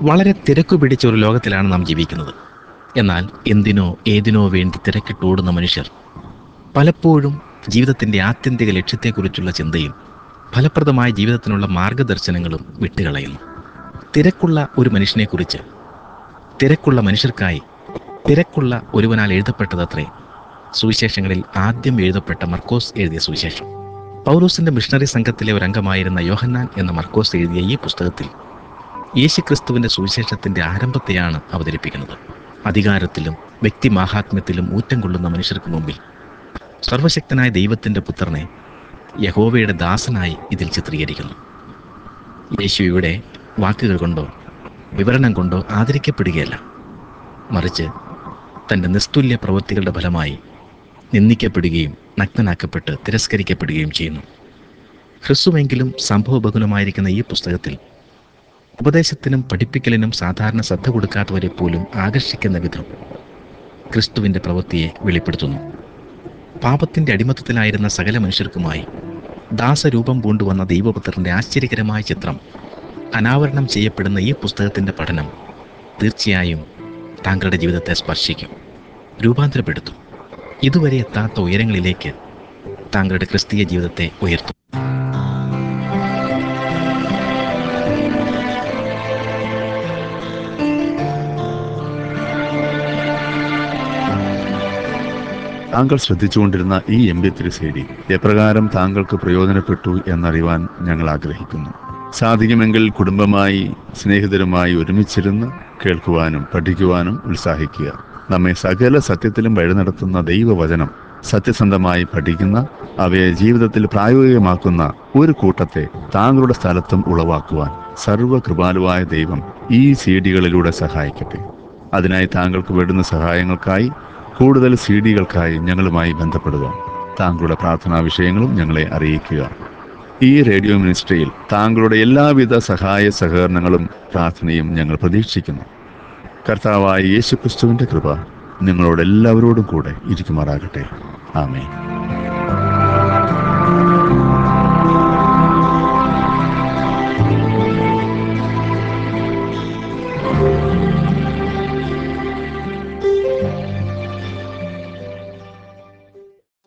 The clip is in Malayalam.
വളരെ തിരക്കു പിടിച്ച ഒരു ലോകത്തിലാണ് നാം ജീവിക്കുന്നത്. എന്നാൽ എന്തിനോ ഏതിനോ വേണ്ടി തിരക്കിട്ടോടുന്ന മനുഷ്യർ പലപ്പോഴും ജീവിതത്തിൻ്റെ ആത്യന്തിക ലക്ഷ്യത്തെക്കുറിച്ചുള്ള ചിന്തയും ഫലപ്രദമായ ജീവിതത്തിനുള്ള മാർഗദർശനങ്ങളും വിട്ടുകളയുന്നു. തിരക്കുള്ള ഒരു മനുഷ്യനെക്കുറിച്ച്, തിരക്കുള്ള മനുഷ്യർക്കായി, തിരക്കുള്ള ഒരുവനാൽ എഴുതപ്പെട്ടതത്രേ സുവിശേഷങ്ങളിൽ ആദ്യം എഴുതപ്പെട്ട മർക്കോസ് എഴുതിയ സുവിശേഷം. പൗലോസിന്റെ മിഷണറി സംഘത്തിലെ ഒരു അംഗമായിരുന്ന യോഹന്നാൻ എന്ന മർക്കോസ് എഴുതിയ ഈ പുസ്തകത്തിൽ യേശുക്രിസ്തുവിന്റെ സുവിശേഷത്തിന്റെ ആരംഭത്തെയാണ് അവതരിപ്പിക്കുന്നത്. അധികാരത്തിലും വ്യക്തിമാഹാത്മ്യത്തിലും ഊറ്റം കൊള്ളുന്ന മനുഷ്യർക്ക് മുമ്പിൽ സർവശക്തനായ ദൈവത്തിന്റെ പുത്രനെ യഹോവയുടെ ദാസനായി ഇതിൽ ചിത്രീകരിക്കുന്നു. യേശു ഇവിടെ വാക്കുകൾ കൊണ്ടോ വിവരണം കൊണ്ടോ ആദരിക്കപ്പെടുകയല്ല, മറിച്ച് തൻ്റെ നിസ്തുല്യ പ്രവൃത്തികളുടെ ഫലമായി നിന്ദിക്കപ്പെടുകയും നഗ്നനാക്കപ്പെട്ട് തിരസ്കരിക്കപ്പെടുകയും ചെയ്യുന്നു. ഹ്രസ്വമെങ്കിലും സംഭവബഹുലമായിരിക്കുന്ന ഈ പുസ്തകത്തിൽ ഉപദേശത്തിനും പഠിപ്പിക്കലിനും സാധാരണ ശ്രദ്ധ കൊടുക്കാത്തവരെ പോലും ആകർഷിക്കുന്ന വിധം ക്രിസ്തുവിൻ്റെ പ്രവൃത്തിയെ വെളിപ്പെടുത്തുന്നു. പാപത്തിൻ്റെ അടിമത്തത്തിലായിരുന്ന സകല മനുഷ്യർക്കുമായി ദാസരൂപം പൂണ്ടുവന്ന ദൈവപുത്രൻ്റെ ആശ്ചര്യകരമായ ചിത്രം അനാവരണം ചെയ്യപ്പെടുന്ന ഈ പുസ്തകത്തിൻ്റെ പഠനം തീർച്ചയായും താങ്കളുടെ ജീവിതത്തെ സ്പർശിക്കും, രൂപാന്തരപ്പെടുത്തും, ഇതുവരെ എത്താത്ത ഉയരങ്ങളിലേക്ക് താങ്കളുടെ ക്രിസ്തീയ ജീവിതത്തെ ഉയർത്തും. താങ്കൾ ശ്രദ്ധിച്ചുകൊണ്ടിരുന്ന ഈ MP3 CD എപ്രകാരം താങ്കൾക്ക് പ്രയോജനപ്പെട്ടു എന്നറിയുവാൻ ഞങ്ങൾ ആഗ്രഹിക്കുന്നു. സാധിക്കുമെങ്കിൽ കുടുംബമായി, സ്നേഹിതരുമായി ഒരുമിച്ചിരുന്ന് കേൾക്കുവാനും പഠിക്കുവാനും ഉത്സാഹിക്കുക. നമ്മെ സകല സത്യത്തിലും വഴി നടത്തുന്ന ദൈവവചനം സത്യസന്ധമായി പഠിക്കുന്ന, അവയെ ജീവിതത്തിൽ പ്രായോഗികമാക്കുന്ന ഒരു കൂട്ടത്തെ താങ്കളുടെ സ്ഥലത്തും ഉളവാക്കുവാൻ സർവ്വകൃപാലുവായ ദൈവം ഈ CD-കളിലൂടെ സഹായിക്കട്ടെ. അതിനായി താങ്കൾക്ക് വേണ്ടുന്ന സഹായങ്ങൾക്കായി, കൂടുതൽ CD-കൾക്കായി ഞങ്ങളുമായി ബന്ധപ്പെടുക. താങ്കളുടെ പ്രാർത്ഥനാ വിഷയങ്ങളും ഞങ്ങളെ അറിയിക്കുക. ഈ റേഡിയോ മിനിസ്ട്രിയിൽ താങ്കളുടെ എല്ലാവിധ സഹായ സഹകരണങ്ങളും പ്രാർത്ഥനയും ഞങ്ങൾ പ്രതീക്ഷിക്കുന്നു. കർത്താവായ യേശുക്രിസ്തുവിന്റെ കൃപ നിങ്ങളോട് എല്ലാവരോടും കൂടെ ഇരിക്കുമാറാകട്ടെ. ആമേൻ.